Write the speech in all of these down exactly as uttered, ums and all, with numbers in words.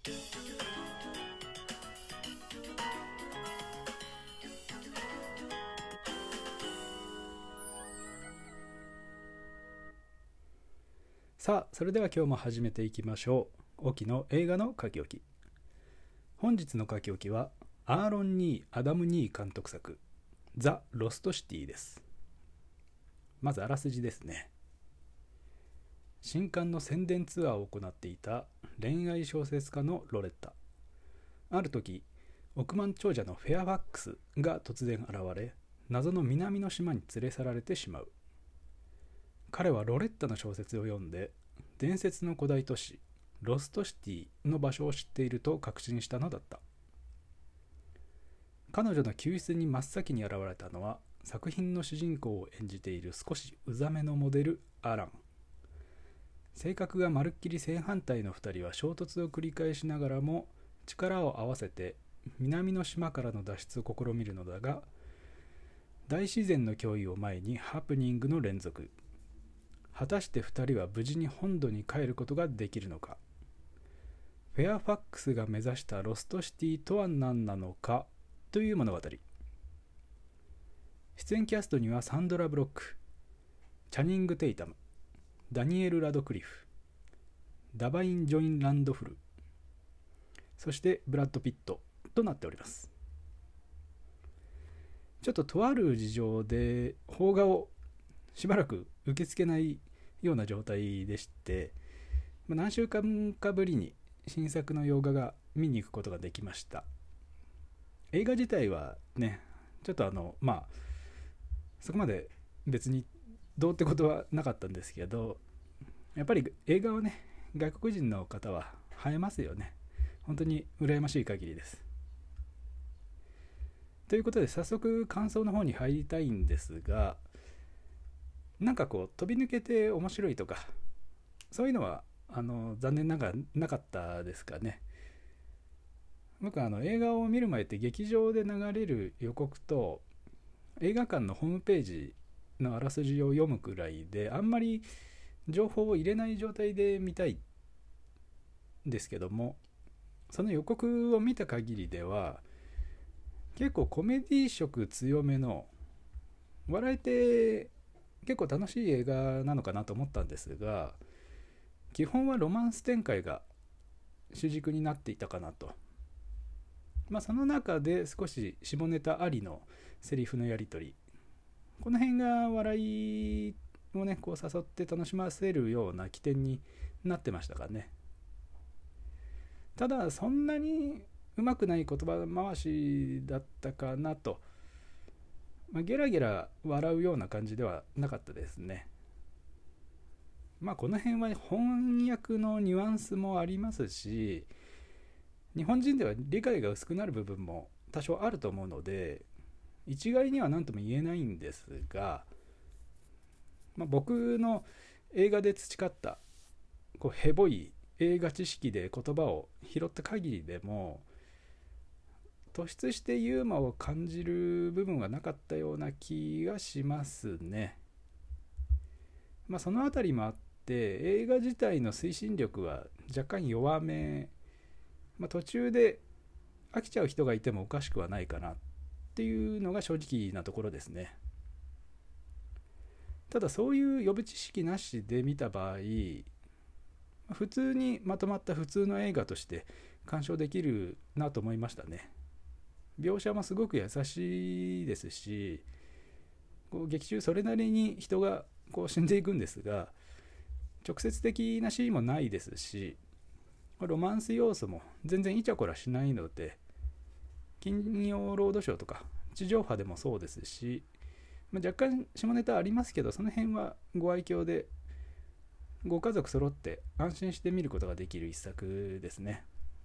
さあ、それでは今日も始めていきましょう。沖の映画の書き置き。本日の書き置きはアーロン・ニー・アダム・ニー監督作ザ・ロストシティです。まずあらすじですね。新刊の宣伝ツアーを行っていた恋愛小説家のロレッタ。ある時、億万長者のフェアファックスが突然現れ、謎の南の島に連れ去られてしまう。彼はロレッタの小説を読んで、伝説の古代都市ロストシティの場所を知っていると確信したのだった。彼女の救出に真っ先に現れたのは、作品の主人公を演じている少しうざめのモデルアラン。性格がまるっきり正反対のふたりは衝突を繰り返しながらも力を合わせて南の島からの脱出を試みるのだが、大自然の脅威を前にハプニングの連続。果たしてふたりは無事に本土に帰ることができるのか。フェアファックスが目指したロストシティとは何なのかという物語。出演キャストにはサンドラ・ブロック、チャニング・テイタム、ダニエル・ラドクリフ、ダバイン・ジョイン・ランドフル、そしてブラッド・ピットとなっております。ちょっととある事情で邦画をしばらく受け付けないような状態でして、何週間かぶりに新作の洋画が見に行くことができました。映画自体はね、ちょっとあのまあそこまで別にどうってことはなかったんですけど、やっぱり映画はね、外国人の方は映えますよね。本当に羨ましい限りです。ということで早速感想の方に入りたいんですが、なんかこう飛び抜けて面白いとかそういうのはあの残念ながらなかったですかね。僕はあの映画を見る前って劇場で流れる予告と映画館のホームページのあらすじを読むくらいで、あんまり情報を入れない状態で見たいんですけども、その予告を見た限りでは結構コメディ色強めの笑えて結構楽しい映画なのかなと思ったんですが、基本はロマンス展開が主軸になっていたかなと。まあその中で少し下ネタありのセリフのやり取り、この辺が笑いをねこう誘って楽しませるような起点になってましたかね。ただそんなにうまくない言葉回しだったかなと、まあ、ゲラゲラ笑うような感じではなかったですね。まあこの辺は翻訳のニュアンスもありますし、日本人では理解が薄くなる部分も多少あると思うので、一概には何とも言えないんですが、まあ、僕の映画で培ったこうヘボい映画知識で言葉を拾った限りでも、突出してユーモアを感じる部分はなかったような気がしますね。まあそのあたりもあって、映画自体の推進力は若干弱め、まあ、途中で飽きちゃう人がいてもおかしくはないかなっていうのが正直なところですね。ただそういう予備知識なしで見た場合、普通にまとまった普通の映画として鑑賞できるなと思いましたね。描写もすごく優しいですし、こう劇中それなりに人がこう死んでいくんですが、直接的なシーンもないですし、ロマンス要素も全然イチャコラしないので、金曜ロードショーとか地上波でもそうですし、まあ、若干下ネタありますけど、その辺はご愛嬌でご家族揃って安心して見ることができる一作ですね。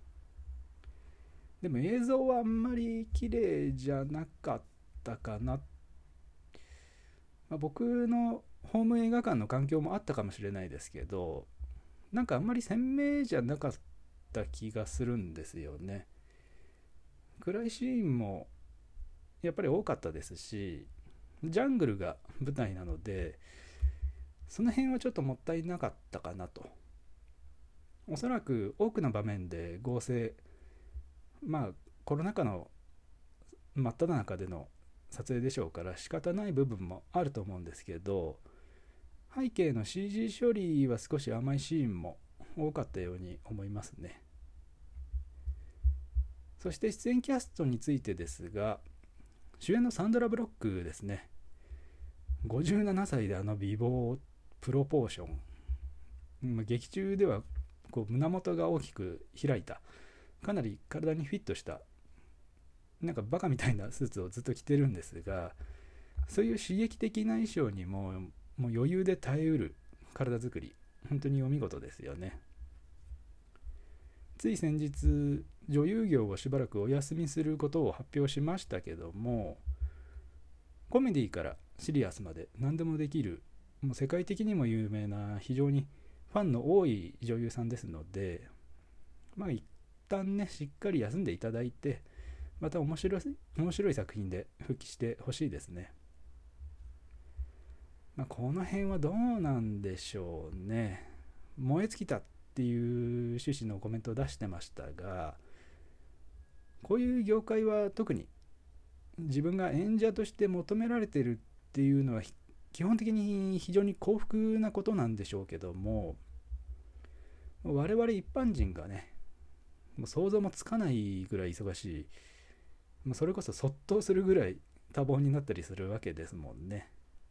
でも映像はあんまり綺麗じゃなかったかな、まあ、僕のホーム映画館の環境もあったかもしれないですけど、なんかあんまり鮮明じゃなかった気がするんですよね。暗いシーンもやっぱり多かったですし、ジャングルが舞台なので、その辺はちょっともったいなかったかなと。 おそらく多くの場面で合成、まあコロナ禍の真っ只中での撮影でしょうから仕方ない部分もあると思うんですけど、背景の シージー 処理は少し甘いシーンも多かったように思いますね。そして出演キャストについてですが、主演のサンドラ・ブロックですね。ごじゅうななさいであの美貌プロポーション、劇中ではこう胸元が大きく開いた、かなり体にフィットしたなんかバカみたいなスーツをずっと着てるんですが、そういう刺激的な衣装にももう余裕で耐えうる体作り、本当にお見事ですよね。つい先日女優業をしばらくお休みすることを発表しましたけども、コメディからシリアスまで何でもできる、もう世界的にも有名な非常にファンの多い女優さんですので、まあ一旦ねしっかり休んでいただいて、また面白い面白い作品で復帰してほしいですね。まあ、この辺はどうなんでしょうね。燃え尽きたっていう趣旨のコメントを出してましたが、こういう業界は特に自分が演者として求められてるっていうのは基本的に非常に幸福なことなんでしょうけども、我々一般人がねもう想像もつかないぐらい忙しい、それこそそっとするぐらい多忙になったりするわけですもんね。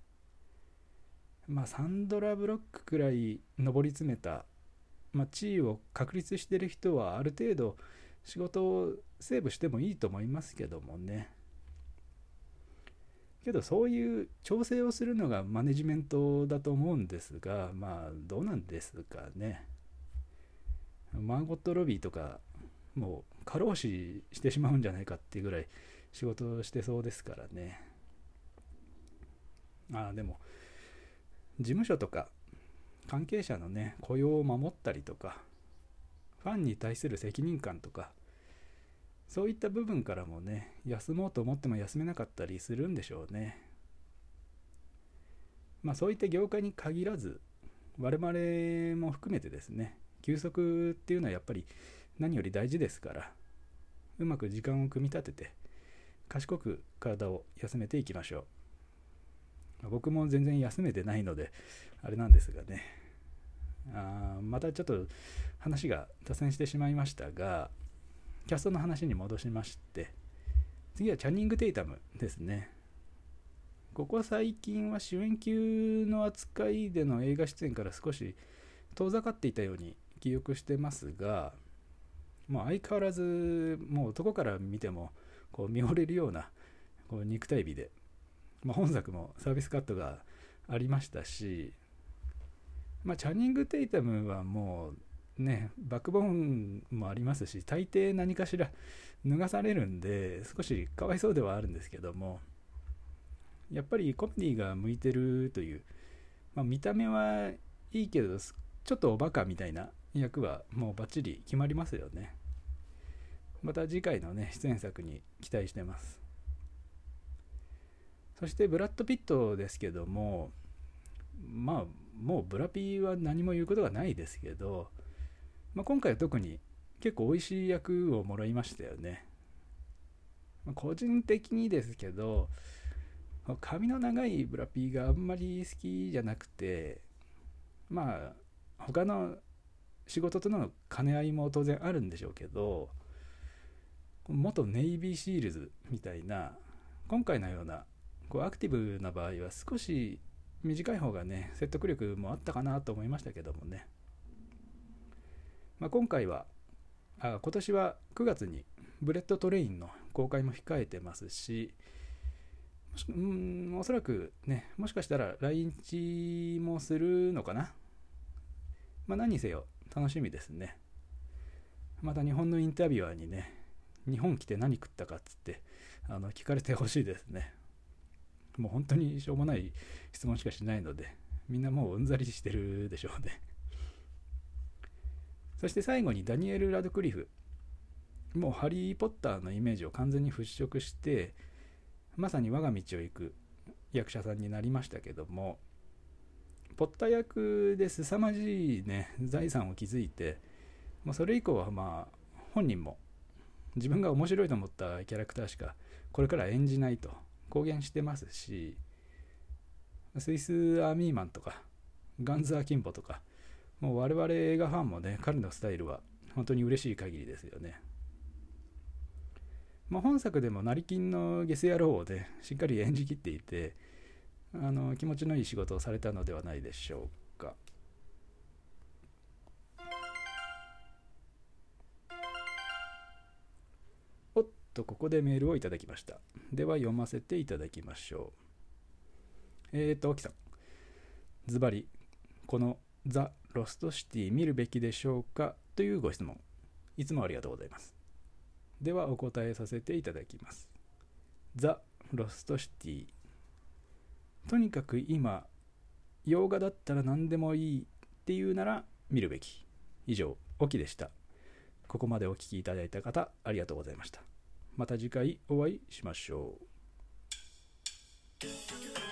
まあサンドラ・ブロックくらい上り詰めた、まあ、地位を確立してる人はある程度仕事をセーブしてもいいと思いますけどもね。けどそういう調整をするのがマネジメントだと思うんですが、まあどうなんですかね。マーゴット・ロビーとかもう過労死してしまうんじゃないかっていうぐらい仕事をしてそうですからね。ああでも事務所とか関係者のね雇用を守ったりとか、ファンに対する責任感とか、そういった部分からもね休もうと思っても休めなかったりするんでしょうね。まあそういった業界に限らず我々も含めてですね、休息っていうのはやっぱり何より大事ですから、うまく時間を組み立てて賢く体を休めていきましょう。僕も全然休めてないのであれなんですがね。あまたちょっと話が脱線してしまいましたが、キャストの話に戻しまして、次はチャニング・テイタムですね。ここ最近は主演級の扱いでの映画出演から少し遠ざかっていたように記憶してますが、もう相変わらずもうどこから見てもこう見惚れるようなこう肉体美で、まあ、本作もサービスカットがありましたし、まあ、チャニング・テイタムはもうねバックボーンもありますし、大抵何かしら脱がされるんで少しかわいそうではあるんですけども、やっぱりコメディが向いてるという、まあ、見た目はいいけどちょっとおバカみたいな役はもうバッチリ決まりますよね。また次回のね出演作に期待してます。そしてブラッド・ピットですけども、まあもうブラピーは何も言うことがないですけど、まあ、今回は特に結構美味しい役をもらいましたよね。まあ、個人的にですけど髪の長いブラピーがあんまり好きじゃなくて、まあ他の仕事との兼ね合いも当然あるんでしょうけど、元ネイビーシールズみたいな今回のようなこうアクティブな場合は少し短い方がね説得力もあったかなと思いましたけどもね。まあ、今回はあ今年はくがつにブレッドトレインの公開も控えてますし、うんおそらくねもしかしたら来日もするのかな。まあ何にせよ楽しみですね。また日本のインタビュアーにね日本来て何食ったかっつってあの聞かれてほしいですね。もう本当にしょうもない質問しかしないのでみんなもううんざりしてるでしょうね。そして最後にダニエル・ラドクリフ、もうハリー・ポッターのイメージを完全に払拭してまさに我が道を行く役者さんになりましたけども、ポッター役で凄まじいね財産を築いて、 もうそれ以降はまあ本人も自分が面白いと思ったキャラクターしかこれから演じないと公言してますし、スイスアーミーマンとかガンズ・アキンポとか、もう我々映画ファンもね、彼のスタイルは本当に嬉しい限りですよね。まあ、本作でも成金のゲス野郎をね、しっかり演じきっていて、あの気持ちのいい仕事をされたのではないでしょうか。おっと、ここでメールをいただきました。では読ませていただきましょう。えーと、沖さん。ズバリ、このザ・ロストシティ見るべきでしょうかというご質問。いつもありがとうございます。ではお答えさせていただきます。ザ・ロストシティ。とにかく今、洋画だったら何でもいいっていうなら見るべき。以上、沖でした。ここまでお聞きいただいた方、ありがとうございました。また次回お会いしましょう。